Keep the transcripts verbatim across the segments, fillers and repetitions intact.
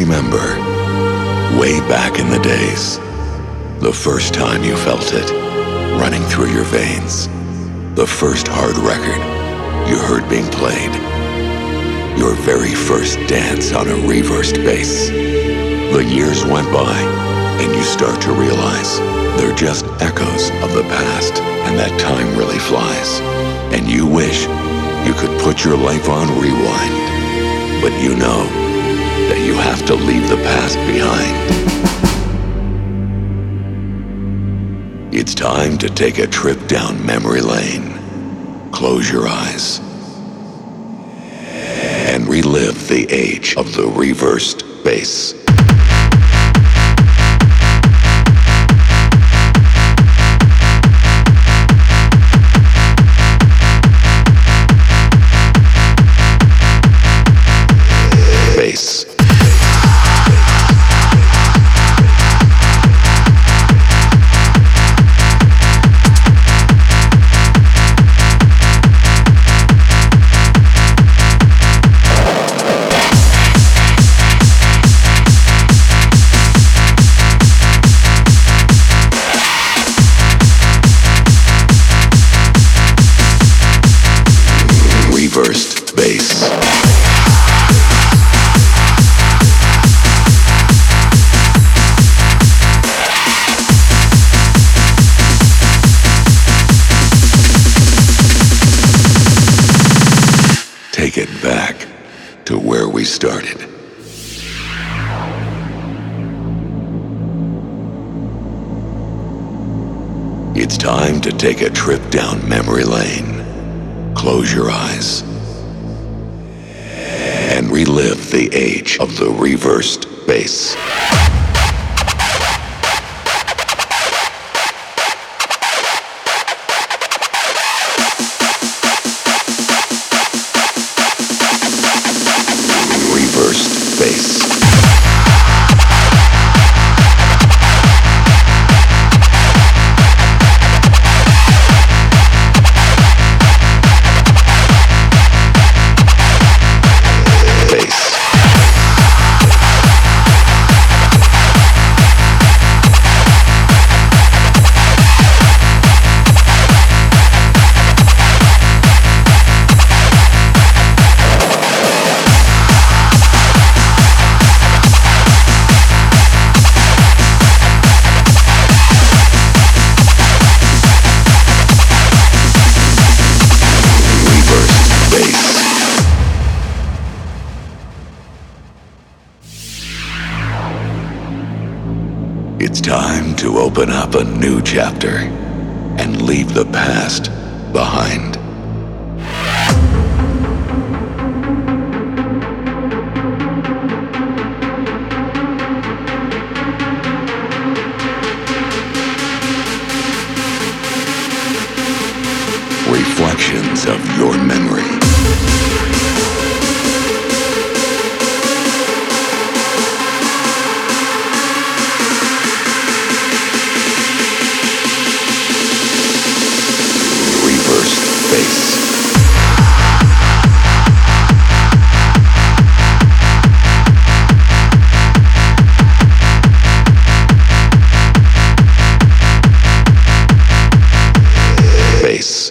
remember, way back in the days, the first time you felt it running through your veins, the first hard record you heard being played, your very first dance on a reversed bass. The years went by, and you start to realize they're just echoes of the past, and that time really flies. And you wish you could put your life on rewind, but you know that you have to leave the past behind. It's time to take a trip down memory lane. Close your eyes and relive the age of the reversed bass. Bass. Reversed bass. Take it back to where we started. It's time to take a trip down memory lane. Close your eyes and relive the age of the reversed bass. Reversed bass. It's time to open up a new chapter and leave the past behind. Reflections of your memory. Bass. Bass.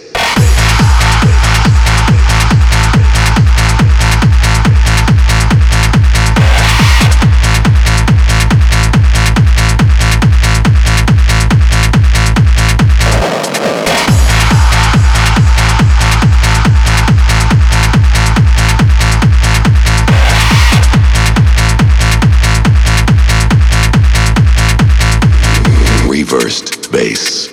Reversed bass.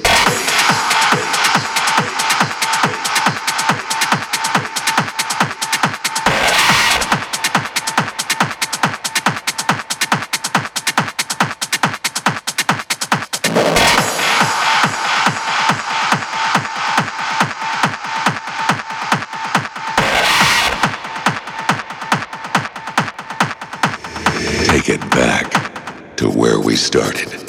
Take it back to where we started.